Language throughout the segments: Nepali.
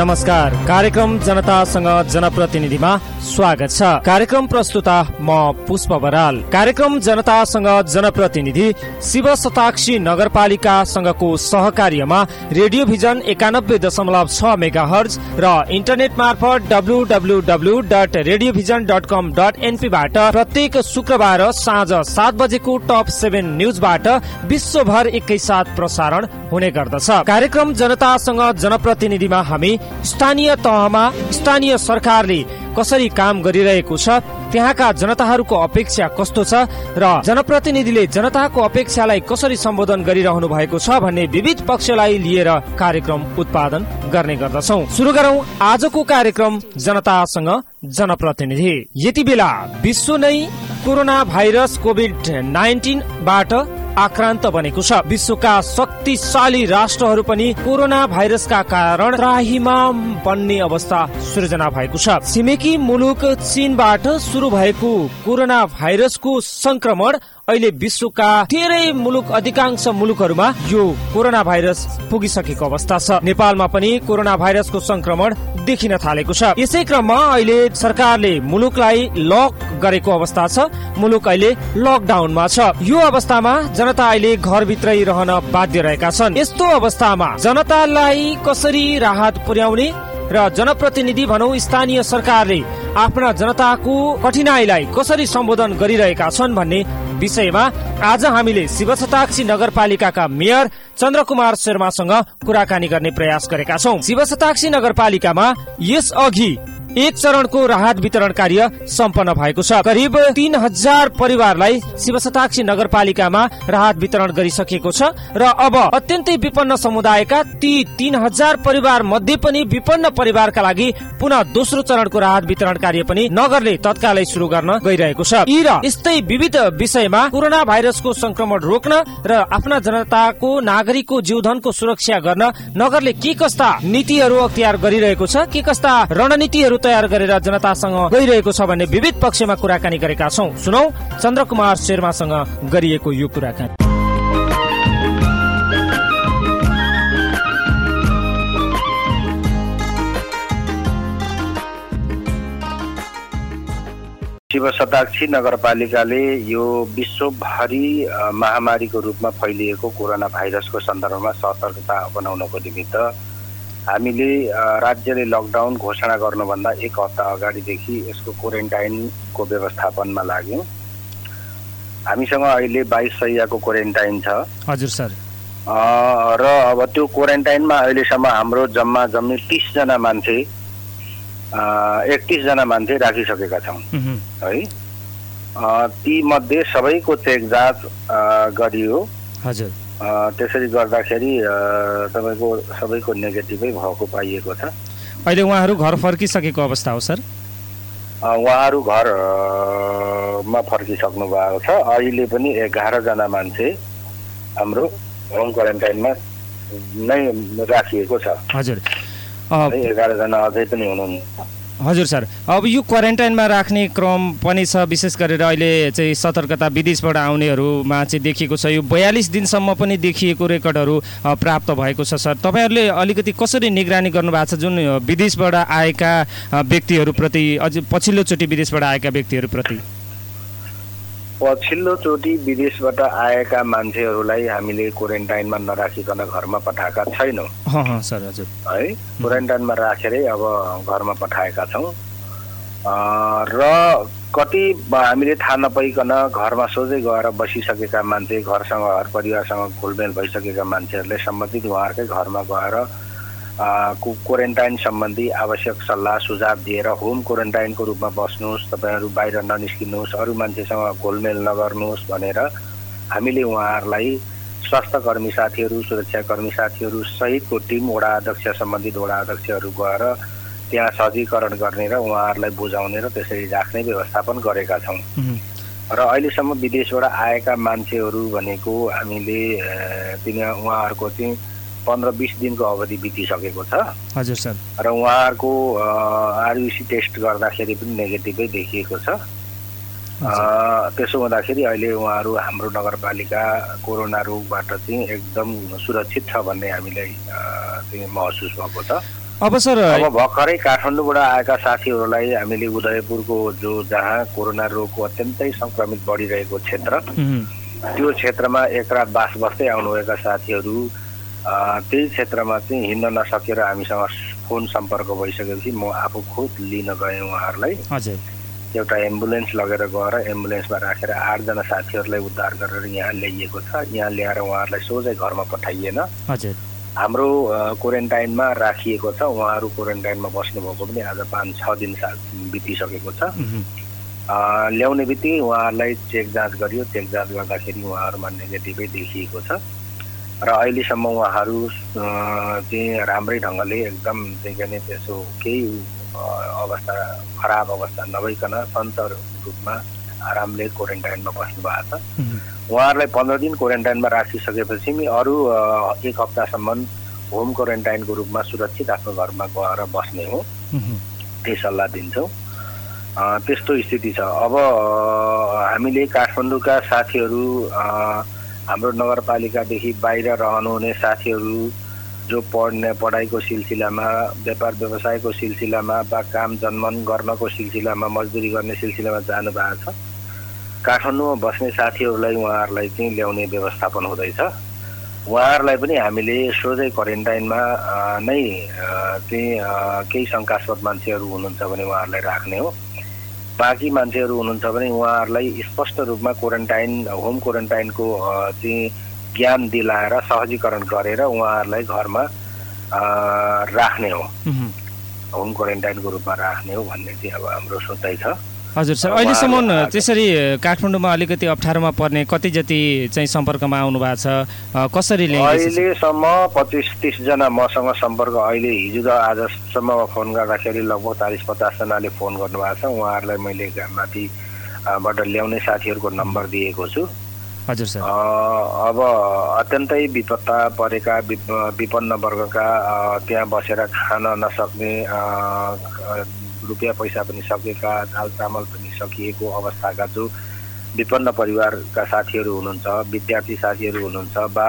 नमस्कार। कार्यक्रम जनतासँग जनप्रतिनिधिमा स्वागत छ। कार्यक्रम प्रस्तुता म पुष्प बराल। कार्यक्रम जनतासँग जनप्रतिनिधि शिव शताक्षी नगरपालिकासँगको सहकार्यमा रेडियो भिजन 91.6 मेगाहर्ज र इन्टरनेट मार्फत www.radiovision.com.np बाट प्रत्येक शुक्रबार साँझ 7 बजेको टप 7 न्यूजबाट विश्वभर एकैसाथ प्रसारण हुने गर्दछ। कार्यक्रम जनतासँग जनप्रतिनिधिमा हामी स्थानीय तहमा स्थानीय सरकारले कसरी काम गरिरहेको छ, त्यहाँका जनताहरूको अपेक्षा कस्तो छ र जनप्रतिनिधिले जनताको अपेक्षालाई कसरी सम्बोधन गरिरहनु भएको छ भन्ने विविध पक्षलाई लिएर कार्यक्रम उत्पादन गर्ने गर्दछौं। सुरु गरौं आजको कार्यक्रम जनतासँग जनप्रतिनिधि। यति बेला विश्व नै कोरोना भाइरस कोभिड-19 बाट आक्रान्त बनेको छ। विश्वका शक्तिशाली राष्ट्रहरू पनि कोरोना भाइरसका कारण त्राहिमाम बन्ने अवस्था सृजना भएको छ। छिमेकी मुलुक चीनबाट सुरु भएको कोरोना भाइरसको संक्रमण अहिले विश्वका धेरै मुलुक अधिकांश मुलुकहरूमा यो कोरोना भाइरस पुगिसकेको अवस्था छ। नेपालमा पनि कोरोना भाइरसको संक्रमण देखिन थालेको छ। यसै क्रममा अहिले सरकारले मुलुकलाई लक गरेको अवस्था छ। मुलुक अहिले लकडाउनमा छ। यो अवस्थामा जनता अहिले घरभित्रै रहन बाध्य रहेका छन्। यस्तो अवस्थामा जनतालाई कसरी राहत पुर्याउने र जनप्रतिनिधि भनौं स्थानीय सरकारले आफ्ना जनताको कठिनाईलाई कसरी सम्बोधन गरिरहेका छन् भन्ने विषयमा आज हामीले शिव शताक्षी नगरपालिकाका मेयर चन्द्रकुमार शर्मासँग कुराकानी गर्ने प्रयास गरेका छौं। शिव शताक्षी नगरपालिकामा यस अघि एक चरणको राहत वितरण कार्य सम्पन्न भएको छ। करिब 3000 परिवारलाई शिव शताक्षी नगरपालिकामा राहत वितरण गरिसकेको छ र अब अत्यन्तै विपन्न समुदायका ती 3000 परिवार मध्ये पनि विपन्न परिवारका लागि पुनः दोस्रो चरणको राहत वितरण कार्य पनि नगरले तत्कालै सुरु गर्न गइरहेको छ। यी र यस्तै विविध विषयमा कोरोना भाइरसको संक्रमण रोक्न र आफ्ना जनताको नागरिकको जीवधनको सुरक्षा गर्न नगरले के कस्ता नीतिहरू अख्तियार गरिरहेको छ, के कस्ता रणनीतिहरू तयार गरेर जनतासँग गइरहेको छ भन्ने विविध पक्षमा कुराकानी गरेका छौं। सुनौ चन्द्रकुमार शर्मासँग गरिएको यो कुराकानी। शिव शताक्षी नगरपालिकाले यो विश्वभरि महामारीको रूपमा फैलिएको कोरोना भाइरसको सन्दर्भमा सतर्कता अपनाउनको निमित्त हामीले राज्यले लकडाउन घोषणा गर्नुभन्दा एक हप्ता अगाडिदेखि यसको क्वारेन्टाइनको व्यवस्थापनमा लाग्यौं। हामीसँग अहिले 22 सयको क्वारेन्टाइन छ। हजुर सर। र अब त्यो क्वारेन्टाइनमा अहिलेसम्म हाम्रो जम्मी 30 जना मान्छे 31 जना मान्छे राखिसकेका छौं है। ती मध्ये सबैको चेक जाँच गरियो। हजुर। त्यसरी गर्दाखेरि तपाईको सबैको नेगेटिभै भएको पाइएको छ। अहिले उहाँहरू घर फर्किसकेको अवस्था हो सर? उहाँहरू घरमा फर्किसक्नु भएको छ। अहिले पनि 11 जना मान्छे हाम्रो होम क्वारेन्टाइनमा नै राखिएको छ। हजुर। 11 जना अझै पनि हुनुहुन्छ। हजुर सर। अब यो क्वारेन्टाइनमा राख्ने क्रम पनि छ। विशेष गरेर अहिले चाहिँ सतर्कता विदेशबाट आउनेहरूमा चाहिँ देखिएको छ। यो 42 दिनसम्म पनि देखिएको रेकर्डहरू प्राप्त भएको छ। सर तपाईहरुले अलिकति कसरी निगरानी गर्नु भएको छ जुन विदेशबाट आएका व्यक्तिहरूप्रति, अझ पछिल्लोचोटि विदेशबाट आएका व्यक्तिहरूप्रति? पछिल्लोचोटि विदेशबाट आएका मान्छेहरूलाई हामीले क्वारेन्टाइनमा नराखिकन घरमा पठाएका छैनौँ। सर हजुर। है क्वारेन्टाइनमा राखेरै अब घरमा पठाएका छौँ। र कति हामीले थाहा नपाइकन घरमा सोझै गएर बसिसकेका मान्छे, घरसँग घर परिवारसँग घुलमेल भइसकेका मान्छेहरूले सम्बन्धित उहाँहरूकै घरमा गएर क्वारेन्टाइन सम्बन्धी आवश्यक सल्लाह सुझाव दिएर होम क्वारेन्टाइनको रूपमा बस्नुहोस्, तपाईहरू बाहिर ननिस्किनुहोस्, अरू मान्छेसँग घुलमेल नगर्नुहोस् भनेर हामीले उहाँहरूलाई स्वास्थ्य कर्मी साथीहरू, सुरक्षाकर्मी साथीहरू सहितको टिम वडा अध्यक्ष सम्बन्धित वडा अध्यक्षहरू गएर त्यहाँ सजीकरण गर्ने र उहाँहरूलाई बुझाउने र त्यसरी राख्ने व्यवस्थापन गरेका छौँ। र अहिलेसम्म विदेशबाट आएका मान्छेहरू भनेको हामीले उहाँहरूको चाहिँ 15-20 दिनको अवधि बितिसकेको छ। हजुर सर। र उहाँहरूको आरबिसी टेस्ट गर्दाखेरि पनि नेगेटिभै देखिएको छ। त्यसो हुँदाखेरि अहिले उहाँहरू हाम्रो नगरपालिका कोरोना रोगबाट चाहिँ एकदम सुरक्षित छ भन्ने हामीलाई चाहिँ महसुस भएको छ। अब सर अब भर्खरै काठमाडौँबाट आएका साथीहरूलाई हामीले उदयपुरको जहाँ कोरोना रोगको अत्यन्तै संक्रमित बढिरहेको क्षेत्र त्यो क्षेत्रमा एक रात बास बस्दै आउनुभएका साथीहरू त्यही क्षेत्रमा चाहिँ हिँड्न नसकेर हामीसँग फोन सम्पर्क भइसकेपछि म आफू खुद लिन गएँ उहाँहरूलाई। हजुर। एउटा एम्बुलेन्स लगेर गएर एम्बुलेन्समा राखेर 8 जना साथीहरूलाई उद्धार गरेर यहाँ ल्याइएको छ। यहाँ ल्याएर उहाँहरूलाई सोझै घरमा पठाइएन। हजुर। हाम्रो क्वारेन्टाइनमा राखिएको छ। उहाँहरू क्वारेन्टाइनमा बस्नुभएको पनि आज 5-6 दिन बितिसकेको छ। ल्याउने बित्तिकै उहाँहरूलाई चेक जाँच गरियो। चेक जाँच गर्दाखेरि उहाँहरूमा नेगेटिभै देखिएको छ र अहिलेसम्म उहाँहरू चाहिँ राम्रै ढङ्गले एकदम चाहिँ के त्यसो केही अवस्था खराब अवस्था नभइकन सन्त रूपमा आरामले क्वारेन्टाइनमा बस्नु भएको छ। उहाँहरूलाई 15 दिन क्वारेन्टाइनमा राखिसकेपछि अरू 1 हप्तासम्म होम क्वारेन्टाइनको रूपमा सुरक्षित आफ्नो घरमा गएर बस्ने हो त्यही सल्लाह दिन्छौँ। त्यस्तो स्थिति छ। अब हामीले काठमाडौँका साथीहरू हाम्रो नगरपालिकादेखि बाहिर रहनुहुने साथीहरू जो पढाइको सिलसिलामा व्यापार व्यवसायको सिलसिलामा वा काम जन्मन गर्नको सिलसिलामा मजदुरी गर्ने सिलसिलामा जानु भएको छ। काठमाडौँमा बस्ने साथीहरूलाई उहाँहरूलाई चाहिँ ल्याउने व्यवस्थापन हुँदैछ। उहाँहरूलाई पनि हामीले सोझै क्वारेन्टाइनमा नै चाहिँ केही शङ्कास्पद मान्छेहरू हुनुहुन्छ भने उहाँहरूलाई राख्ने हो। बाँकी मान्छेहरू हुनुहुन्छ भने उहाँहरूलाई स्पष्ट रूपमा क्वारेन्टाइन होम क्वारेन्टाइनको चाहिँ ज्ञान दिलाएर सहजीकरण गरेर उहाँहरूलाई घरमा राख्ने हो। होम क्वारेन्टाइनको रूपमा राख्ने हो भन्ने चाहिँ अब हाम्रो सोचाइ छ। हजुर सर, अहिलेसम्म त्यसरी काठमाडौँमा अलिकति अप्ठ्यारोमा पर्ने कति जति चाहिँ सम्पर्कमा आउनु भएको छ, कसरी ल्याइन्छ? अहिलेसम्म 25-30 जना मसँग सम्पर्क अहिले हिजो र आजसम्म फोन गर्दाखेरि लगभग 40-50 जनाले फोन गर्नुभएको छ। उहाँहरूलाई मैले माथिबाट ल्याउने साथीहरूको नम्बर दिएको छु। हजुर सर। अब अत्यन्तै विपत्ता परेका विपन्न वर्गका त्यहाँ बसेर खान नसक्ने रुपियाँ पैसा पनि सकेका दाल चामल पनि सकिएको अवस्थाका जो विपन्न परिवारका साथीहरू हुनुहुन्छ, विद्यार्थी साथीहरू हुनुहुन्छ वा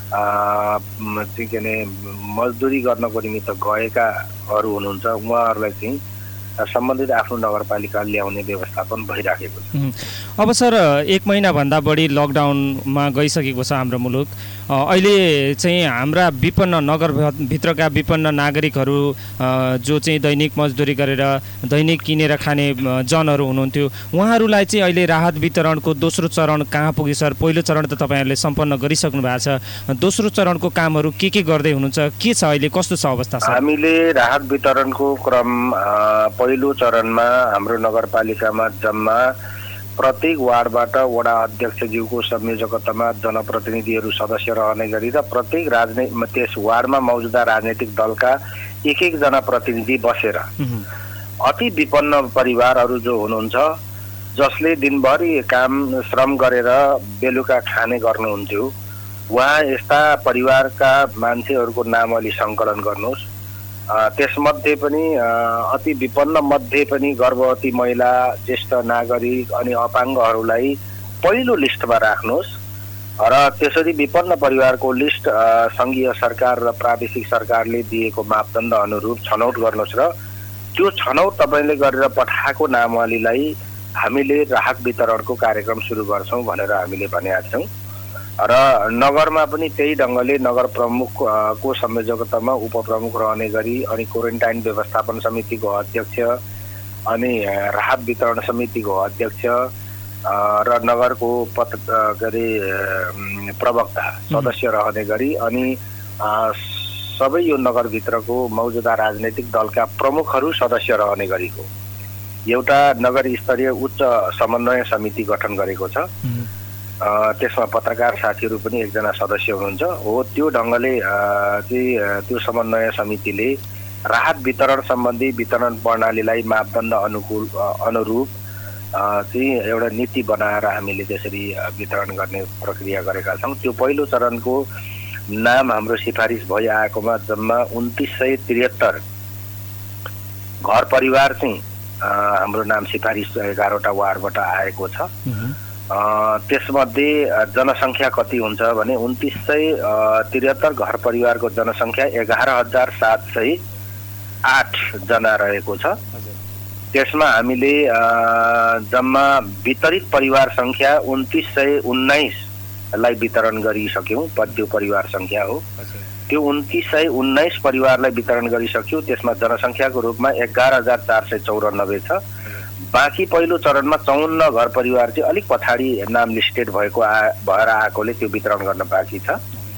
चाहिँ के अरे मजदुरी गर्नको निमित्त गएकाहरू हुनुहुन्छ उहाँहरूलाई चाहिँ सम्बन्धित आफ्नो नगरपालिका ल्याउने व्यवस्थापन भइराखेको छ। अब सर 1 महिनाभन्दा बढी लकडाउनमा गइसकेको छ हाम्रो मुलुक। अहिले चाहिँ हाम्रा विपन्न नगरभित्रका विपन्न नागरिकहरू जो चाहिँ दैनिक मजदुरी गरेर दैनिक किनेर खाने जनहरू हुनुहुन्थ्यो उहाँहरूलाई चाहिँ अहिले राहत वितरणको दोस्रो चरण कहाँ पुग्यो सर? पहिलो चरण त तपाईँहरूले सम्पन्न गरिसक्नु भएको छ, दोस्रो चरणको कामहरू के गर्दै हुनुहुन्छ? के छ अहिले, कस्तो छ अवस्था सर? हामीले राहत वितरणको क्रम पहिलो चरणमा हाम्रो नगरपालिकामा जम्मा प्रत्येक वार्डबाट वडा अध्यक्षज्यूको संयोजकतामा जनप्रतिनिधिहरू सदस्य रहने गरी र प्रत्येक त्यस वार्डमा मौजूदा राजनैतिक दलका 1-1 जना प्रतिनिधि बसेर अति विपन्न परिवारहरू जो हुनुहुन्छ जसले दिनभरि काम श्रम गरेर बेलुका खाने गर्नुहुन्थ्यो उहाँ यस्ता परिवारका मान्छेहरूको नाम अलि सङ्कलन गर्नुहोस्। त्यसमध्ये पनि अति विपन्न मध्ये पनि गर्भवती महिला, ज्येष्ठ नागरिक अनि अपाङ्गहरूलाई पहिलो लिस्टमा राख्नुहोस् र त्यसरी विपन्न परिवारको लिस्ट सङ्घीय सरकार र प्रादेशिक सरकारले दिएको मापदण्ड अनुरूप छनौट गर्नुहोस् र त्यो छनौट तपाईँले गरेर पठाएको नामवालीलाई हामीले राहत वितरणको कार्यक्रम सुरु गर्छौँ भनेर हामीले भनेका छौँ र नगरमा पनि त्यही ढङ्गले नगर प्रमुखको संयोजकतामा उपप्रमुख रहने गरी अनि क्वारेन्टाइन व्यवस्थापन समितिको अध्यक्ष अनि राहत वितरण समितिको अध्यक्ष र नगरको प्रवक्ता सदस्य रहने गरी अनि सबै यो नगरभित्रको मौजूदा राजनैतिक दलका प्रमुखहरू सदस्य रहने गरीको एउटा नगर स्तरीय उच्च समन्वय समिति गठन गरेको छ। त्यसमा पत्रकार साथीहरू पनि 1 जना सदस्य हुनुहुन्छ। हो त्यो ढङ्गले चाहिँ त्यो समन्वय समितिले राहत वितरण सम्बन्धी वितरण प्रणालीलाई मापदण्ड अनुरूप चाहिँ एउटा नीति बनाएर हामीले त्यसरी वितरण गर्ने प्रक्रिया गरेका छौँ। त्यो पहिलो चरणको नाम हाम्रो सिफारिस भइआएकोमा जम्मा 2973 घर परिवार चाहिँ हाम्रो नाम सिफारिस 11वटा वार्डबाट आएको छ। त्यसमध्ये जनसङ्ख्या कति हुन्छ भने 2973 घर परिवारको जनसङ्ख्या 11,700 8 जना रहेको छ। त्यसमा हामीले जम्मा वितरित परिवार संख्या 2919 लाई वितरण गरिसक्यौं। त्यो परिवार संख्या हो। त्यो 2919 परिवारलाई वितरण गरिसक्यौं। त्यसमा जनसंख्याको रूपमा 11494 छ। बाँकी पहिलो चरणमा 54 घर परिवार चाहिँ अलिक पछाडि नाम लिस्टेड भएर आएकोले त्यो वितरण गर्न बाँकी छ।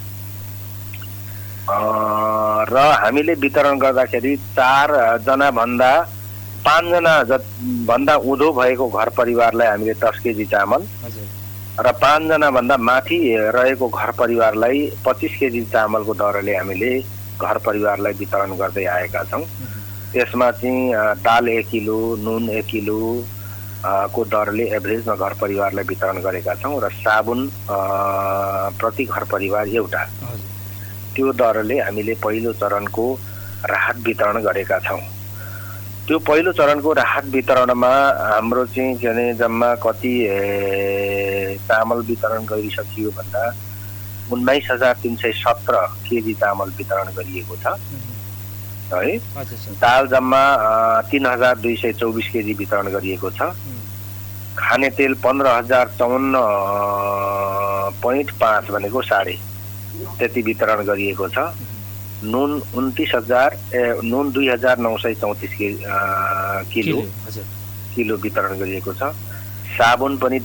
र हामीले वितरण गर्दाखेरि 4 जना भन्दा 5 जना भन्दा उँधो भएको घर परिवारलाई हामीले 10 केजी चामल र 5 जना भन्दा माथि रहेको घर परिवारलाई 25 केजी चामलको दरले हामीले घर परिवारलाई वितरण गर्दै आएका छौं। त्यसमा चाहिँ दाल 1 किलो, नुन 1 किलो को दरले एभरेजमा घर परिवारलाई वितरण गरेका छौं र साबुन प्रति घर परिवार एउटा, त्यो दरले हामीले पहिलो चरणको राहत वितरण गरेका छौं। त्यो पहिलो चरणको राहत वितरणमा हाम्रो चाहिँ के भने जम्मा कति चामल वितरण गरिसकियो भन्दा 19317 केजी चामल वितरण गरिएको छ है। दाल जम्मा 3224 केजी वितरण गरिएको छ। खाने तेल 15054.5 भनेको साढे त्यति वितरण गरिएको छ। नुन 2934 किलो वितरण गरिएको छ। साबुन पनि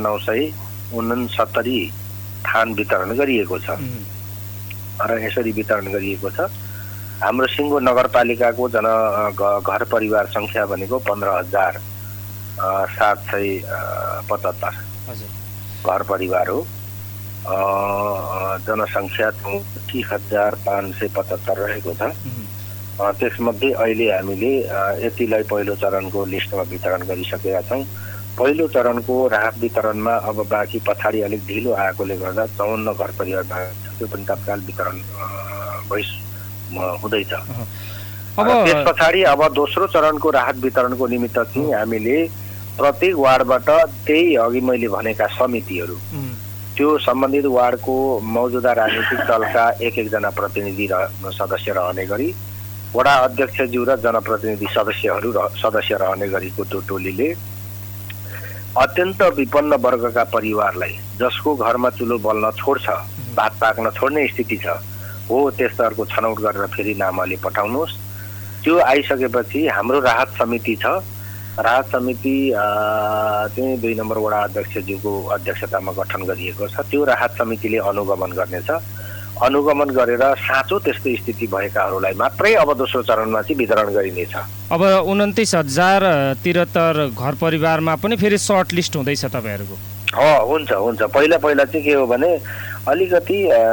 2969 थान वितरण गरिएको छ र यसरी वितरण गरिएको छ। हाम्रो सिङ्गो नगरपालिकाको घर परिवार संख्या भनेको 15775 घर परिवार हो। जनसंख्या 30575 रहेको छ। त्यसमध्ये अहिले हामीले यतिलाई पहिलो चरणको लिस्टमा वितरण गरिसकेका छौं। पहिलो चरणको राहत वितरणमा अब बाँकी पछाडि अलिक ढिलो आएकोले गर्दा 54 घर परिवारमा त्यो पनि तत्काल वितरण हुँदैछ। त्यस पछाडि अब दोस्रो चरणको राहत वितरणको निमित्त चाहिँ हामीले प्रत्येक वार्डबाट त्यही अघि मैले भनेका समितिहरू, त्यो सम्बन्धित वार्डको मौजूदा राजनीतिक दलका एक जना प्रतिनिधि सदस्य रहने गरी वडा अध्यक्षज्यू र जनप्रतिनिधि सदस्य रहने गरेको त्यो टोलीले अत्यन्त विपन्न वर्गका परिवारलाई जसको घरमा चुलो बल्न छोड्छ, भात पाक्न छोड्ने स्थिति छ हो, त्यस्तोहरूको छनौट गरेर फेरि नामले पठाउनुहोस्। त्यो आइसकेपछि हाम्रो राहत समिति छ। राहत समिति चाहिँ 2 नम्बर वडा अध्यक्षज्यूको अध्यक्षतामा गठन गरिएको छ। त्यो राहत समितिले अनुगमन गर्नेछ। अनुगमन गरेर साँचो त्यस्तो स्थिति भएकाहरूलाई मात्रै अब दोस्रो चरणमा चाहिँ वितरण गरिनेछ। अब 29,073 घर परिवारमा पनि फेरि सर्ट लिस्ट हुँदैछ तपाईहरुको? हुन्छ। पहिला चाहिँ के हो भने अलिकति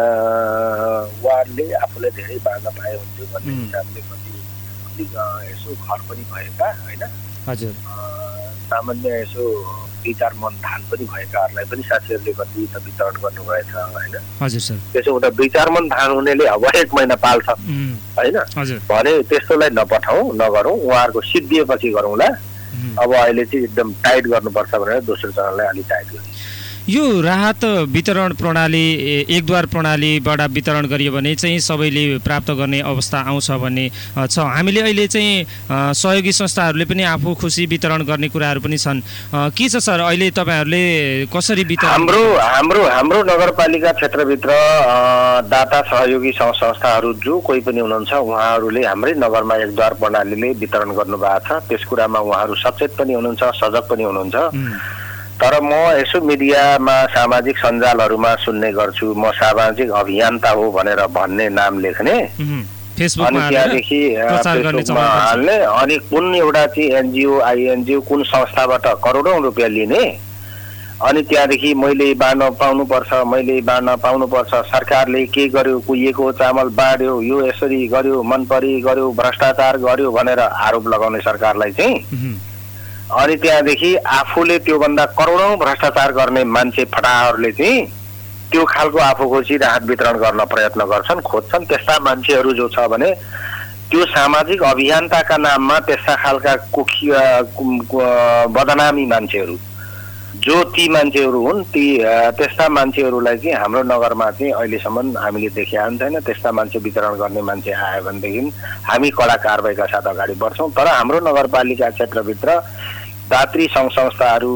वार्डले आफूले धेरै बाँड्न पाए हुन्थ्यो भन्ने हिसाबले कति यसो घर पनि भएका हैन, हजुर, सामान्य यसो 2-4 मन धान पनि भएकाहरूलाई पनि साथीहरूले कति त वितरण गर्नुभएछ हैन। हजुर सर। त्यसो हुँदा 2-4 मन धान हुनेले अब 1 महिना पाल्छ हैन। भने त्यस्तोलाई नगरौँ, उहाँहरूको सिद्धिएपछि गरौँला। अब अहिले चाहिँ एकदम टाइट गर्नुपर्छ भनेर दोस्रो चरणलाई अलि टाइट गरिन्छ। यो राहत वितरण प्रणाली एकद्वार प्रणालीबाट वितरण गरियो भने चाहिँ सबैले प्राप्त गर्ने अवस्था आउँछ भन्ने छ। हामीले अहिले चाहिँ सहयोगी संस्थाहरूले पनि आफू खुसी वितरण गर्ने कुराहरू पनि छन्। के छ सर अहिले तपाईहरुले कसरी वितरण? हाम्रो नगरपालिका क्षेत्रभित्र दाता सहयोगी संस्थाहरू जो कोही पनि हुनुहुन्छ उहाँहरूले हाम्रै नगरमा एकद्वार प्रणालीले वितरण गर्नुभएको छ। त्यस कुरामा उहाँहरू सचेत पनि हुनुहुन्छ, सजग पनि हुनुहुन्छ। तर म यसो मिडियामा सामाजिक सञ्जालहरूमा सुन्ने गर्छु, म सामाजिक अभियन्ता हो भनेर भन्ने नाम लेख्ने, अनि त्यहाँदेखि फेसबुकमा हाल्ने, अनि कुन एउटा चाहिँ एनजिओ आइएनजिओ कुन संस्थाबाट करोडौं रुपियाँ लिने, अनि त्यहाँदेखि मैले बाँड्न पाउनुपर्छ, सरकारले के गर्यो, कुहिएको चामल बाँड्यो, यो यसरी गर्यो, मनपरी गर्यो, भ्रष्टाचार गर्यो भनेर आरोप लगाउने सरकारलाई चाहिँ। अनि त्यहाँदेखि आफूले त्योभन्दा करोडौं भ्रष्टाचार गर्ने मान्छे फटाहरूले चाहिँ त्यो खालको आफू खुसी राहत वितरण गर्न प्रयत्न गर्छन्, खोज्छन्। त्यस्ता मान्छेहरू जो छ भने त्यो सामाजिक अभियन्ताका नाममा त्यस्ता खालका बदनामी मान्छेहरू जो ती मान्छेहरू हुन् त्यस्ता मान्छेहरूलाई चाहिँ हाम्रो नगरमा चाहिँ अहिलेसम्म हामीले देखिया छैन। त्यस्ता मान्छे वितरण गर्ने मान्छे आयो भनेदेखि हामी कडा कारबाहीका साथ अगाडि बढ्छौँ। तर हाम्रो नगरपालिका क्षेत्रभित्र दात्री सङ्घ संस्थाहरू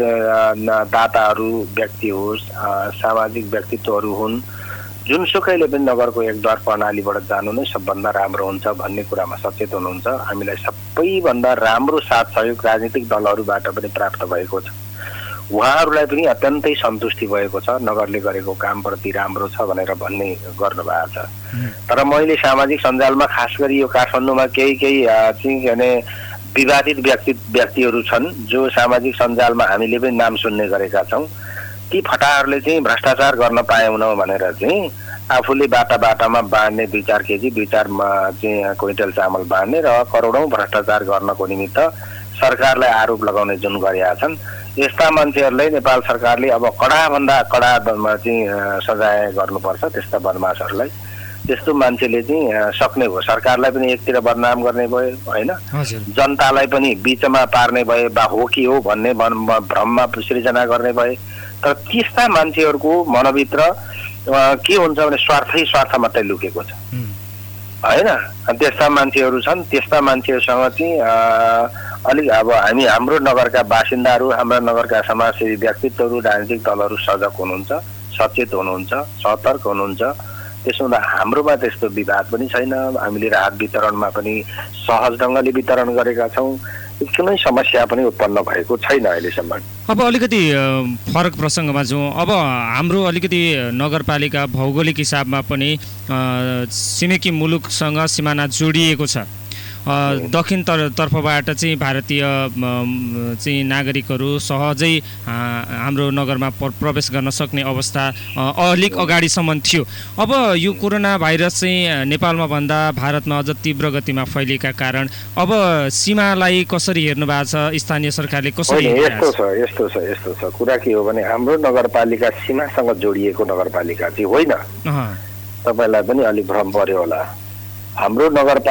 दाताहरू व्यक्ति होस् सामाजिक व्यक्तित्वहरू हुन् जुनसुकैले पनि नगरको एकद्वार प्रणालीबाट जानु नै सबभन्दा राम्रो हुन्छ भन्ने कुरामा सचेत हुनुहुन्छ। हामीलाई सबैभन्दा राम्रो साथ सहयोग राजनीतिक दलहरूबाट पनि प्राप्त भएको छ। उहाँहरूलाई पनि अत्यन्तै सन्तुष्टि भएको छ नगरले गरेको कामप्रति राम्रो छ भनेर भन्ने गर्नुभएको छ। तर मैले सामाजिक सञ्जालमा खास गरी यो काठमाडौँमा केही चाहिँ विवादित व्यक्तिहरू छन् जो सामाजिक सञ्जालमा हामीले पनि नाम सुन्ने गरेका छौँ। ती फटाहरूले चाहिँ भ्रष्टाचार गर्न पाएनौँ भनेर चाहिँ आफूले बाटामा बाँड्ने 2-4 केजी 2-4 चाहिँ क्विन्टल चामल बाँड्ने र करोडौँ भ्रष्टाचार गर्नको निमित्त सरकारलाई आरोप लगाउने जुन गरेका छन् यस्ता मान्छेहरूलाई नेपाल सरकारले अब कडाभन्दा कडा चाहिँ सजाय गर्नुपर्छ। त्यस्ता बदमासहरूलाई त्यस्तो मान्छेले चाहिँ सक्ने भयो सरकारलाई पनि एकतिर बदनाम गर्ने भयो होइन, जनतालाई पनि बिचमा पार्ने भए बा हो कि हो भन्ने भ्रममा सृजना गर्ने भए। तर त्यस्ता मान्छेहरूको मनभित्र के हुन्छ भने स्वार्थ मात्रै लुकेको छ होइन। त्यस्ता मान्छेहरू छन्। त्यस्ता मान्छेहरूसँग चाहिँ अलिक अब हाम्रो नगरका बासिन्दाहरू हाम्रा नगरका समाजसेवी व्यक्तित्वहरू राजनीतिक दलहरू सजग हुनुहुन्छ, सचेत हुनुहुन्छ, सतर्क हुनुहुन्छ। त्यसो हुँदा हाम्रोमा त्यस्तो विवाद पनि छैन। हामीले राहत वितरणमा पनि सहज ढङ्गले वितरण गरेका छौँ। कुनै समस्या पनि उत्पन्न भएको छैन अहिलेसम्म। अब अलिकति फरक प्रसङ्गमा जाउँ। अब हाम्रो अलिकति नगरपालिका भौगोलिक हिसाबमा पनि छिमेकी मुलुकसँग सिमाना जोडिएको छ। दक्षिण तर्फबाट चाहिँ भारतीय चाहिँ नागरिकहरू सहजै हाम्रो नगरमा प्रवेश गर्न सक्ने अवस्था अलिक अगाडिसम्म थियो। अब यो कोरोना भाइरस चाहिँ नेपालमा भन्दा भारतमा अझ तीव्र गतिमा फैलिएका कारण अब सीमालाई कसरी हेर्नु भएको छ, स्थानीय सरकारले कसरी यस्तो छ कुरा के हो भने हाम्रो नगरपालिका सीमासँग जोडिएको नगरपालिका चाहिँ होइन। तपाईँलाई पनि अलिक भ्रम पर्यो होला। हाम्रो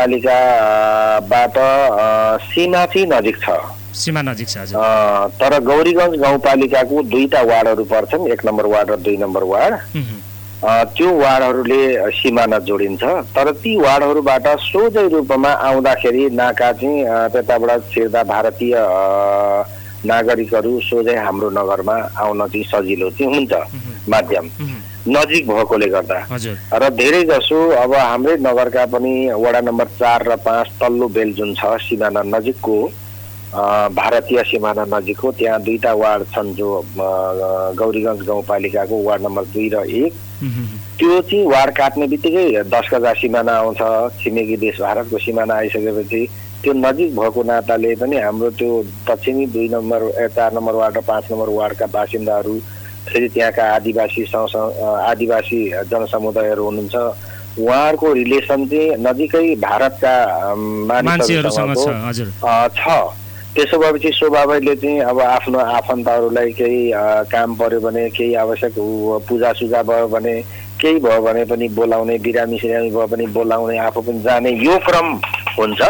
नगरपालिकाबाट सीमा चाहिँ नजिक छ, सीमा नजिक छ। तर गौरीगञ्ज गाउँपालिकाको 2टा वार्डहरू पर्छन्, 1 नम्बर वार्ड र 2 नम्बर वार्ड। त्यो वार्डहरूले सीमाना जोडिन्छ। तर ती वार्डहरूबाट सोझै रूपमा आउँदाखेरि नाका चाहिँ त्यताबाट छिर्दा भारतीय नागरिकहरू सोझै हाम्रो नगरमा आउन चाहिँ सजिलो चाहिँ हुन्छ माध्यम नजिक भएकोले गर्दा। र धेरै जसो अब हाम्रै नगरका पनि वडा नम्बर 4 र 5 तल्लो बेल जुन छ सिमाना नजिकको भारतीय सिमाना नजिकको त्यहाँ 2टा वार्ड छन् जो गौरीगञ्ज गाउँपालिकाको वार्ड नम्बर 2 र 1। त्यो चाहिँ वार्ड काट्ने बित्तिकै 10 गजा सिमाना आउँछ। छिमेकी देश भारतको सिमाना आइसकेपछि त्यो नजिक भएको नाताले पनि हाम्रो त्यो दक्षिणी 2 नम्बर 4 नम्बर वार्ड र 5 नम्बर वार्डका बासिन्दाहरू फेरि त्यहाँका आदिवासी जनसमुदायहरू हुनुहुन्छ। उहाँहरूको रिलेसन चाहिँ नजिकै भारतका मानिसहरूसँग छ। त्यसो भएपछि स्वभावैले चाहिँ अब आफ्नो आफन्तहरूलाई केही काम पर्यो भने केही आवश्यक पूजासुजा भयो भने केही भयो भने पनि बोलाउने, बिरामी सिरामी भयो भने बोलाउने, आफू पनि जाने यो क्रम हुन्छ।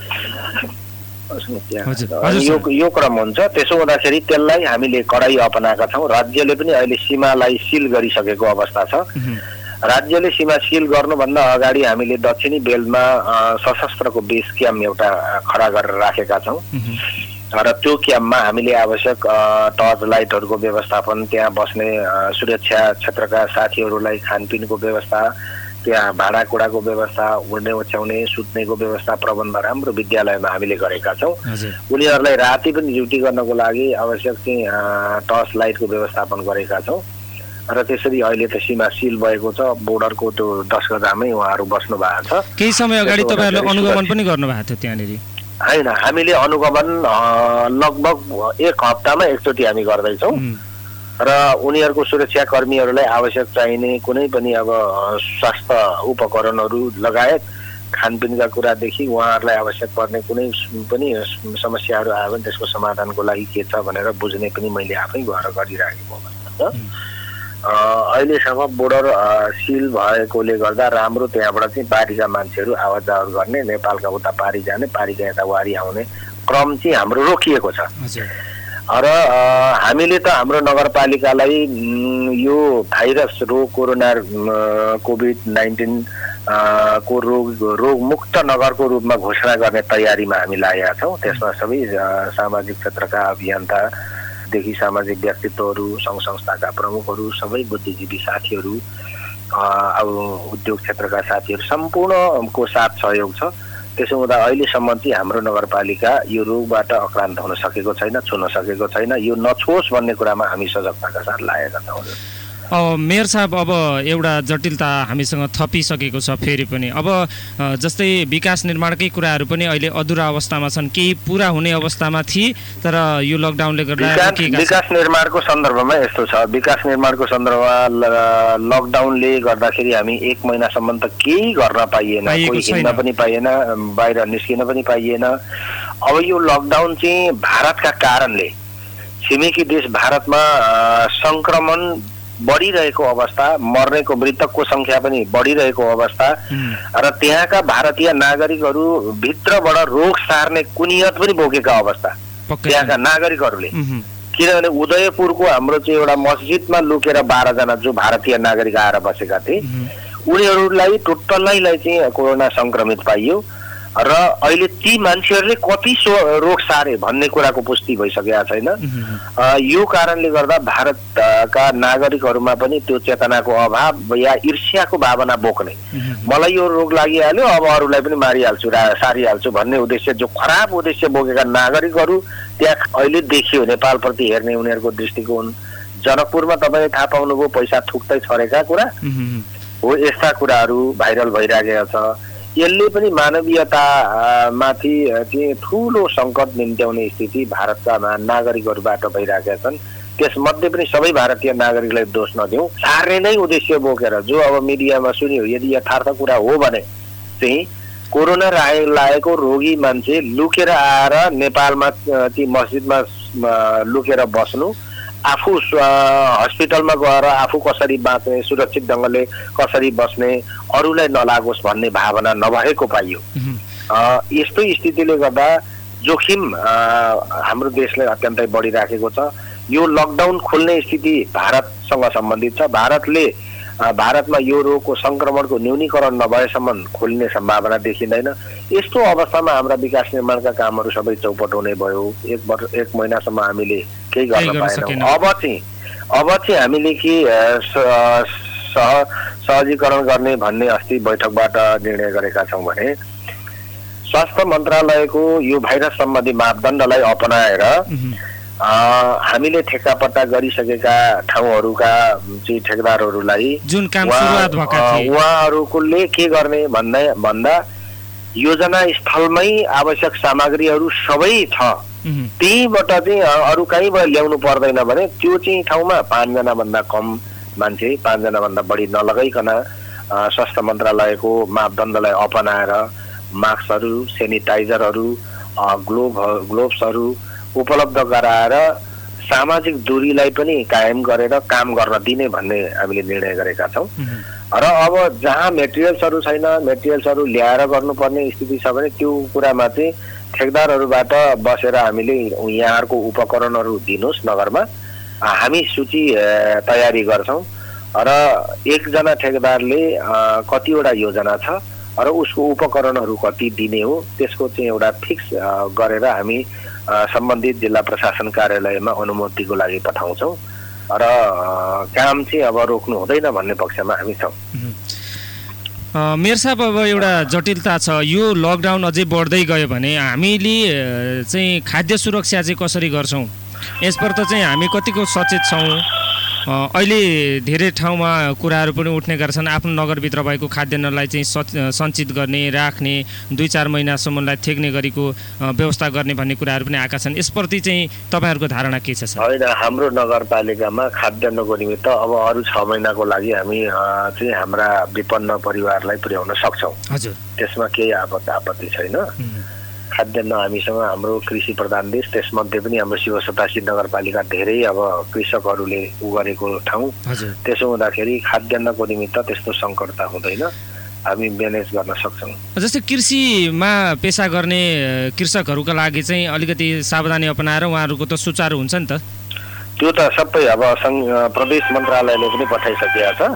यो क्रम हुन्छ। त्यसो हुँदाखेरि त्यसलाई हामीले कडाई अपनाएका छौँ। राज्यले पनि अहिले सीमालाई सिल गरिसकेको अवस्था छ। राज्यले सीमा सिल गर्नुभन्दा अगाडि हामीले दक्षिणी बेल्टमा सशस्त्रको बेस क्याम्प एउटा खडा गरेर राखेका छौँ र त्यो क्याम्पमा हामीले आवश्यक टर्च लाइटहरूको व्यवस्थापन, त्यहाँ बस्ने सुरक्षा क्षेत्रका साथीहरूलाई खानपिनको व्यवस्था, त्यहाँ भाँडाकुँडाको व्यवस्था, उड्ने ओछ्याउने सुत्नेको व्यवस्था प्रबन्ध राम्रो विद्यालयमा हामीले गरेका छौँ। उनीहरूलाई राति पनि ड्युटी गर्नको लागि आवश्यक चाहिँ टर्च लाइटको व्यवस्थापन गरेका छौँ र त्यसरी अहिले त सीमा सिल भएको छ। बोर्डरको त्यो 10 गजामै उहाँहरू बस्नु भएको छ। केही समय अगाडि तपाईँहरूले अनुगमन पनि गर्नुभएको थियो त्यहाँनिर? होइन, हामीले अनुगमन लगभग 1 हप्तामा एकचोटि हामी गर्दैछौँ र उनीहरूको सुरक्षा कर्मीहरूलाई आवश्यक चाहिने कुनै पनि अब स्वास्थ्य उपकरणहरू लगायत खानपिनका कुरादेखि उहाँहरूलाई आवश्यक पर्ने कुनै पनि समस्याहरू आयो भने त्यसको समाधानको लागि के छ भनेर बुझ्ने पनि मैले आफै गएर गरिराखेको अवस्था छ। अहिलेसम्म बोर्डर सिल भएकोले गर्दा राम्रो त्यहाँबाट चाहिँ पारीका मान्छेहरू आवाज जावत गर्ने, नेपालका उता पारी जाने, पारीका यता वारी आउने क्रम चाहिँ हाम्रो रोकिएको छ। र हामीले त हाम्रो नगरपालिकालाई यो भाइरस रोग कोरोना कोभिड-19 को रोगमुक्त नगरको रूपमा घोषणा गर्ने तयारीमा हामी लागेका छौँ। त्यसमा सबै सामाजिक क्षेत्रका अभियन्तादेखि सामाजिक व्यक्तित्वहरू, सङ्घ संस्थाका प्रमुखहरू, सबै बुद्धिजीवी साथीहरू, अब उद्योग क्षेत्रका साथीहरू सम्पूर्णको साथ सहयोग छ। त्यसो हुँदा अहिलेसम्म चाहिँ हाम्रो नगरपालिका यो रोगबाट आक्रान्त हुन सकेको छैन, छुन सकेको छैन। यो नछोस् भन्ने कुरामा हामी सजगताका साथ लागेका छौँ। मेयर साहब, अब एउटा जटिलता हामीसँग थपिसकेको छ फेरि पनि। अब जस्तै विकास निर्माणकै कुराहरू पनि अहिले अधुरा अवस्थामा छन्, केही पुरा हुने अवस्थामा थिए, तर यो लकडाउनले गर्दा विकास निर्माणको सन्दर्भमा यस्तो छ। विकास निर्माणको सन्दर्भमा लकडाउनले गर्दाखेरि हामी 1 महिनासम्म त केही गर्न पाइएन, कोही हिँड्न पनि पाइएन, बाहिर निस्किन पनि पाइएन। अब यो लकडाउन चाहिँ भारतका कारणले छिमेकी देश भारतमा संक्रमण बढिरहेको अवस्था, मर्नेको मृतकको संख्या पनि बढिरहेको अवस्था र त्यहाँका भारतीय नागरिकहरू भित्रबाट रोग सार्ने कुनियत पनि बोकेका अवस्था त्यहाँका नागरिकहरूले। किनभने उदयपुरको हाम्रो चाहिँ एउटा मस्जिदमा लुकेर 12 जना जो भारतीय नागरिक आएर बसेका थिए, उनीहरूलाई टोटल्लैलाई चाहिँ कोरोना संक्रमित पाइयो र अहिले ती मान्छेहरूले कति रोग सारे भन्ने कुराको पुष्टि भइसकेका छैन। यो कारणले गर्दा भारतका नागरिकहरूमा पनि त्यो चेतनाको अभाव या ईर्ष्याको भावना बोक्ने, मलाई यो रोग लागिहाल्यो अब अरूलाई पनि मारिहाल्छु, सारिहाल्छु भन्ने उद्देश्य, जो खराब उद्देश्य बोकेका नागरिकहरू त्यहाँ अहिले देखियो। नेपालप्रति हेर्ने उनीहरूको दृष्टिकोण, जनकपुरमा तपाईँले थाहा पाउनुभयो पैसा थुक्दै छरेका कुरा हो, यस्ता कुराहरू भाइरल भइरहेको छ। यसले पनि मानवीयतामाथि चाहिँ ठुलो सङ्कट निम्त्याउने स्थिति भारतका नागरिकहरूबाट भइरहेका छन्। त्यसमध्ये पनि सबै भारतीय नागरिकलाई दोष नदिउँ, सार्ने नै उद्देश्य बोकेर जो अब मिडियामा सुन्यो, यदि यथार्थ कुरा हो भने चाहिँ कोरोना लागेको रोगी मान्छे लुकेर आएर नेपालमा ती मस्जिदमा लुकेर बस्नु, आफू हस्पिटलमा गएर आफू कसरी बाँच्ने, सुरक्षित ढङ्गले कसरी बस्ने, अरूलाई नलागोस् भन्ने भावना नभएको पाइयो। यस्तो स्थितिले गर्दा जोखिम हाम्रो देशलाई अत्यन्तै बढिराखेको छ। यो लकडाउन खोल्ने स्थिति भारतसँग सम्बन्धित छ। भारतमा यो रोगको संक्रमणको न्यूनीकरण नभएसम्म खोल्ने सम्भावना देखिँदैन। यस्तो अवस्थामा हाम्रा विकास निर्माणका कामहरू सबै चौपट हुने भयो। 1 महिनासम्म हामीले केही गर्न पाएनौँ। अब चाहिँ हामीले के सहजीकरण गर्ने भन्ने अस्ति बैठकबाट निर्णय गरेका छौँ भने स्वास्थ्य मन्त्रालयको यो भाइरस सम्बन्धी मापदण्डलाई अपनाएर हामीले ठेक्कापट्टा गरिसकेका ठाउँहरूका चाहिँ ठेकेदारहरूलाई जुन काम सुरुवात भएका थिए उहाँहरूले के गर्ने भन्दा योजना स्थलमै आवश्यक सामग्रीहरू सबै छ, त्यहीबाट चाहिँ अरू कहीँबाट ल्याउनु पर्दैन भने त्यो चाहिँ ठाउँमा 5 जना भन्दा कम मान्छे, 5 जना भन्दा बढी नलगाइकन स्वास्थ्य मन्त्रालयको मापदण्डलाई अपनाएर मास्कहरू, सेनिटाइजरहरू, ग्लोभ्सहरू उपलब्ध गराएर सामाजिक दूरीलाई पनि कायम गरेर काम गर्न दिने भन्ने हामीले निर्णय गरेका छौँ। र अब जहाँ मेटेरियल्सहरू छैन, मेटेरियल्सहरू ल्याएर गर्नुपर्ने स्थिति छ भने त्यो कुरामा चाहिँ ठेकदारहरूबाट बसेर हामीले यहाँहरूको उपकरणहरू दिनुहोस् नगरमा, हामी सूची तयारी गर्छौँ र एकजना ठेकदारले कतिवटा योजना छ र उसको उपकरणहरू कति दिने हो त्यसको चाहिँ एउटा फिक्स गरेर हामी सम्बन्धित जिल्ला प्रशासन कार्यालयमा अनुमतिको लागि पठाउँछौँ र काम चाहिँ अब रोक्नु हुँदैन भन्ने पक्षमा हामी छौँ। मेयर साहब, अब एउटा जटिलता छ, यो लकडाउन अझै बढ्दै गयो भने हामीले चाहिँ खाद्य सुरक्षा चाहिँ कसरी गर्छौँ यसपर त चाहिँ हामी कतिको सचेत छौँ? अहिले धेरै ठाउँमा कुराहरू पनि उठ्ने गर्छन्, आफ्नो नगरभित्र भएको खाद्यान्नलाई चाहिँ सञ्चित गर्ने, राख्ने, 2-4 महिनासम्मलाई थेक्ने गरीको व्यवस्था गर्ने भन्ने कुराहरू पनि आएका छन्। यसप्रति चाहिँ तपाईँहरूको धारणा के छ? होइन, हाम्रो नगरपालिकामा खाद्यान्नको निमित्त अब अरू 6 महिनाको लागि हामी चाहिँ हाम्रा विपन्न परिवारलाई पुर्याउन सक्छौँ। हजुर, त्यसमा केही आपत्ति छैन। खाद्यान्न हामीसँग, हाम्रो कृषि प्रधान देश, त्यसमध्ये पनि हाम्रो शिवसतासी नगरपालिका धेरै अब कृषकहरूले गरेको ठाउँ। त्यसो हुँदाखेरि खाद्यान्नको निमित्त त्यस्तो सङ्कटता हुँदैन। हामी म्यानेज गर्न सक्छौँ। जस्तै कृषिमा पेसा गर्ने कृषकहरूका लागि चाहिँ अलिकति सावधानी अपनाएर उहाँहरूको त सुचारू हुन्छ नि त? त्यो त सबै अब प्रदेश मन्त्रालयले पनि पठाइसकेका छ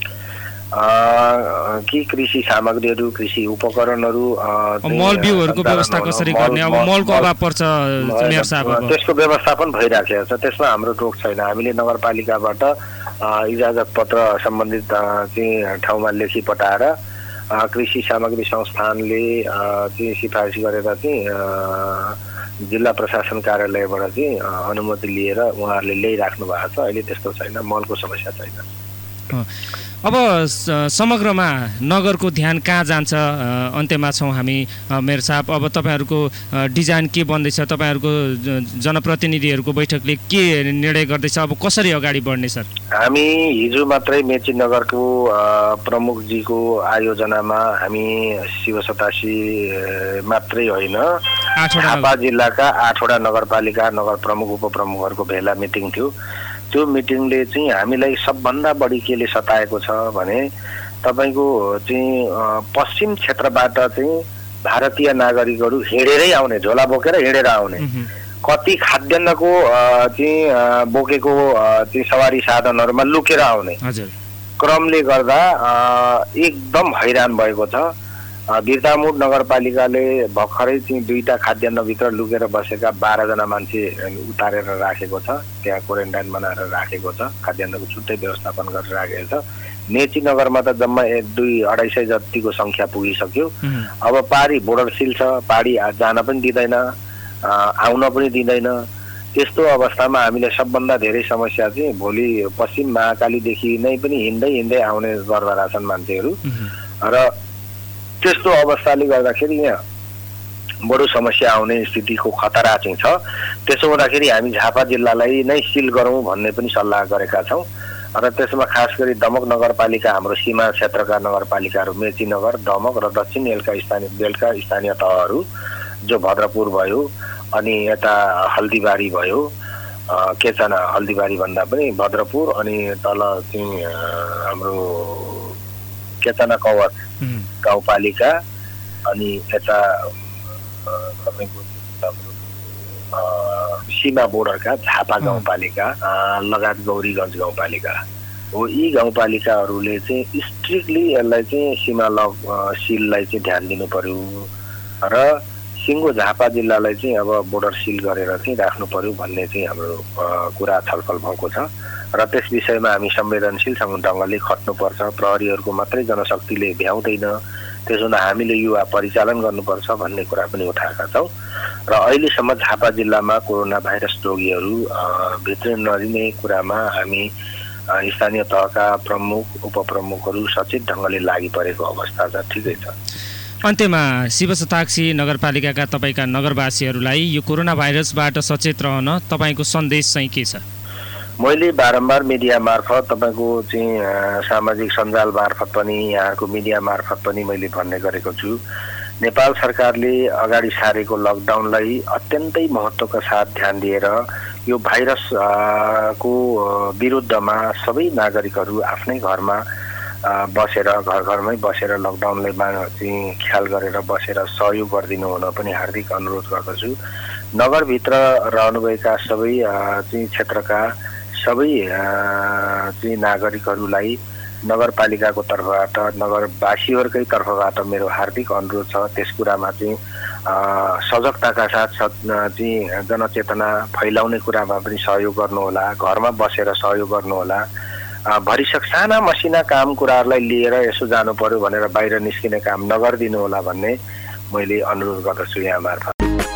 कि कृषि सामग्रीहरू, कृषि उपकरणहरू, मल बिउहरूको व्यवस्था कसरी गर्ने, अब मलको अभाव पर्छ मेयर साहब, त्यसको व्यवस्थापन भइराखेको छ। त्यसमा हाम्रो रोक छैन। हामीले नगरपालिकाबाट इजाजत पत्र सम्बन्धित चाहिँ ठाउँमा लेखी पठाएर कृषि सामग्री संस्थानले चाहिँ सिफारिस गरेर चाहिँ जिल्ला प्रशासन कार्यालयबाट चाहिँ अनुमति लिएर उहाँहरूले ल्याइराख्नु भएको छ। अहिले त्यस्तो छैन, मलको समस्या छैन। अब समग्रमा नगरको ध्यान कहाँ जान्छ? अन्त्यमा छौँ हामी मेयर साहब। अब तपाईँहरूको डिजाइन के बन्दैछ? तपाईँहरूको जनप्रतिनिधिहरूको बैठकले के निर्णय गर्दैछ? अब कसरी अगाडि बढ्ने सर? हामी हिजो मात्रै मेची नगरको प्रमुखजीको आयोजनामा हामी शिव सतासी मात्रै होइन, झापा जिल्लाका 8वटा नगरपालिका नगर प्रमुख उपप्रमुखहरूको भेला मिटिङ थियो। त्यो मिटिङले चाहिँ हामीलाई सबभन्दा बढी केले सताएको छ भने तपाईँको चाहिँ पश्चिम क्षेत्रबाट चाहिँ भारतीय नागरिकहरू हिँडेरै आउने, झोला बोकेर हिँडेर आउने, कति खाद्यान्नको चाहिँ बोकेको चाहिँ सवारी साधनहरूमा लुकेर आउने क्रमले गर्दा एकदम हैरान भएको छ। बिर्तामोड नगरपालिकाले भर्खरै चाहिँ 2टा खाद्यान्नभित्र लुकेर बसेका 12 जना मान्छे उतारेर राखेको छ, त्यहाँ क्वारेन्टाइन बनाएर राखेको छ, खाद्यान्नको छुट्टै व्यवस्थापन गरेर राखेको छ। मेची नगरमा त जम्मा 200-250 जतिको सङ्ख्या पुगिसक्यो। अब पारी बोर्डर सिल छ, पारी जान पनि दिँदैन, आउन पनि दिँदैन। त्यस्तो अवस्थामा हामीले सबभन्दा धेरै समस्या चाहिँ भोलि पश्चिम महाकालीदेखि नै पनि हिँड्दै आउने गर्दा रहेछन् मान्छेहरू र त्यस्तो अवस्थाले गर्दाखेरि यहाँ बडो समस्या आउने स्थितिको खतरा चाहिँ छ। त्यसो हुँदाखेरि हामी झापा जिल्लालाई नै सिल गरौँ भन्ने पनि सल्लाह गरेका छौँ र त्यसमा खास गरी दमक नगरपालिका, हाम्रो सीमा क्षेत्रका नगरपालिकाहरू मेची नगर, दमक र दक्षिण बेलका स्थानीय तहहरू जो भद्रपुर भयो, अनि यता हल्दीबारी भयो, केचना हल्दीबारी भन्दा पनि भद्रपुर, अनि तल चाहिँ हाम्रो केचना कवच गाउँपालिका, अनि यता तपाईँको सीमा बोर्डरका झापा गाउँपालिका लगायत गौरीगञ्ज गाउँपालिका हो। यी गाउँपालिकाहरूले चाहिँ स्ट्रिक्टली यसलाई चाहिँ सीमा सिललाई चाहिँ ध्यान दिनु पर्यो र सिङ्गो झापा जिल्लालाई चाहिँ अब बोर्डर सिल गरेर चाहिँ राख्नु पर्यो भन्ने चाहिँ हाम्रो कुरा छलफल भएको छ र त्यस विषयमा हामी संवेदनशील ढङ्गले खट्नुपर्छ। प्रहरीहरूको मात्रै जनशक्तिले भ्याउँदैन, त्यसो हुँदा हामीले युवा परिचालन गर्नुपर्छ भन्ने कुरा पनि उठाएका छौँ र अहिलेसम्म झापा जिल्लामा कोरोना भाइरस रोगीहरू भित्र नदिने कुरामा हामी स्थानीय तहका प्रमुख उपप्रमुखहरू सचेत ढङ्गले लागि परेको अवस्था छ। ठिकै छ। अन्त्यमा शिव सतासी नगरपालिकाका तपाईँका नगरवासीहरूलाई यो कोरोना भाइरसबाट सचेत रहन तपाईँको सन्देश चाहिँ के छ? मैले बारम्बार मिडिया मार्फत, तपाईँको चाहिँ सामाजिक सञ्जाल मार्फत पनि, यहाँको मिडिया मार्फत पनि मैले भन्ने गरेको छु, नेपाल सरकारले अगाडि सारेको लकडाउनलाई अत्यन्तै महत्त्वका साथ ध्यान दिएर यो भाइरसको विरुद्धमा सबै नागरिकहरू आफ्नै घरमा बसेर, घरमै बसेर लकडाउनलाई चाहिँ ख्याल गरेर बसेर सहयोग गरिदिनु हुन पनि हार्दिक अनुरोध गर्दछु। नगरभित्र रहनुभएका सबै चाहिँ क्षेत्रका सबै चाहिँ नागरिकहरूलाई नगरपालिकाको तर्फबाट, नगरवासीहरूकै तर्फबाट मेरो हार्दिक अनुरोध छ। त्यस कुरामा चाहिँ सजगताका साथ चाहिँ जनचेतना फैलाउने कुरामा पनि सहयोग गर्नुहोला, घरमा बसेर सहयोग गर्नुहोला। भरिसक साना मसिना काम कुराहरूलाई लिएर यसो जानु पर्यो भनेर बाहिर निस्किने काम नगरिदिनु होला भन्ने मैले अनुरोध गर्दछु यहाँ मार्फत।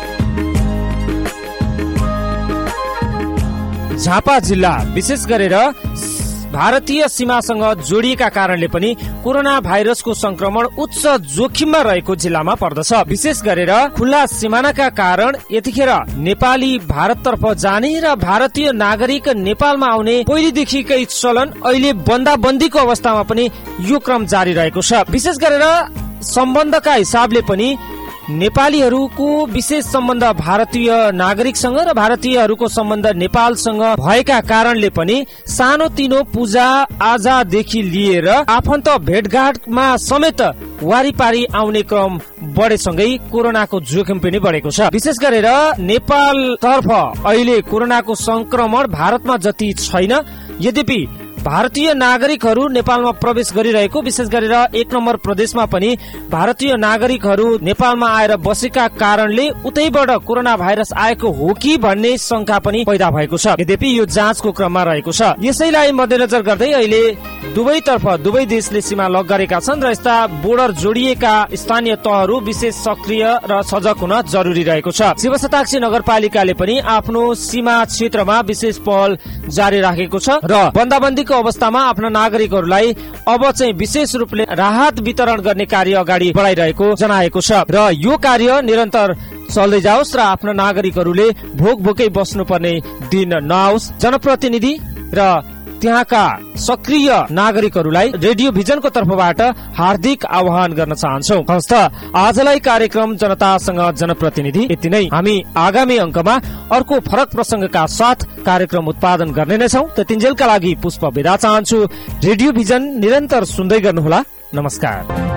झापा जिल्ला विशेष गरेर भारतीय सीमासँग जोडिएका कारणले पनि कोरोना भाइरसको संक्रमण उच्च जोखिममा रहेको जिल्लामा पर्दछ। विशेष गरेर खुल्ला सिमानाका कारण यतिखेर नेपाली भारततर्फ जाने र भारतीय नागरिक नेपालमा आउने पहिलेदेखिकै चलन अहिले बन्दाबन्दीको अवस्थामा पनि यो क्रम जारी रहेको छ। विशेष गरेर सम्बन्धका हिसाबले पनि नेपालीहरूको विशेष सम्बन्ध भारतीय नागरिकसँग र भारतीयहरूको सम्बन्ध नेपालसँग भएका कारणले पनि सानोतिनो पूजा आजादेखि लिएर आफन्त भेटघाटमा समेत वारिपारी आउने क्रम बढेसँगै कोरोनाको जोखिम पनि बढेको छ। विशेष गरेर नेपालतर्फ अहिले कोरोनाको संक्रमण भारतमा जति छैन, यद्यपि भारतीय नागरिकहरू नेपालमा प्रवेश गरिरहेको, विशेष गरेर 1 नम्बर प्रदेशमा पनि भारतीय नागरिकहरू नेपालमा आएर बसेका कारणले उतैबाट कोरोना भाइरस आएको हो कि भन्ने शंका पनि पैदा भएको छ। यद्यपि यो जाँचको क्रममा रहेको छ। यसैलाई मध्यनजर गर्दै अहिले दुवै देशले सीमा लक गरेका छन् र यस्ता बोर्डर जोडिएका स्थानीय तहहरू विशेष सक्रिय र सजग हुन जरुरी रहेको छ। शिवशताक्षी नगरपालिकाले पनि आफ्नो सीमा क्षेत्रमा विशेष पहल जारी राखेको छ र बन्दाबन्दीको अवस्थामा आफ्ना नागरिकहरूलाई अब चाहिँ विशेष रूपले राहत वितरण गर्ने कार्य अगाडि बढाइरहेको जनाएको छ र यो कार्य निरन्तर चल्दै जाओस् र आफ्ना नागरिकहरूले भोकै बस्नुपर्ने दिन नआओस्। जनप्रतिनिधि र त्यहाँका सक्रिय नागरिकहरूलाई रेडियो भिजनको तर्फबाट हार्दिक आह्वान गर्न चाहन्छौं। हस्त आजलाई कार्यक्रम जनतासँग जनप्रतिनिधि यति नै। हामी आगामी अंकमा अर्को फरक प्रसंगका साथ कार्यक्रम उत्पादन गर्ने नै छौं। त्यतिन्जेलका लागि पुष्प बिदा चाहन्छु। रेडियो भिजन निरन्तर सुन्दै गर्नुहोला। नमस्कार।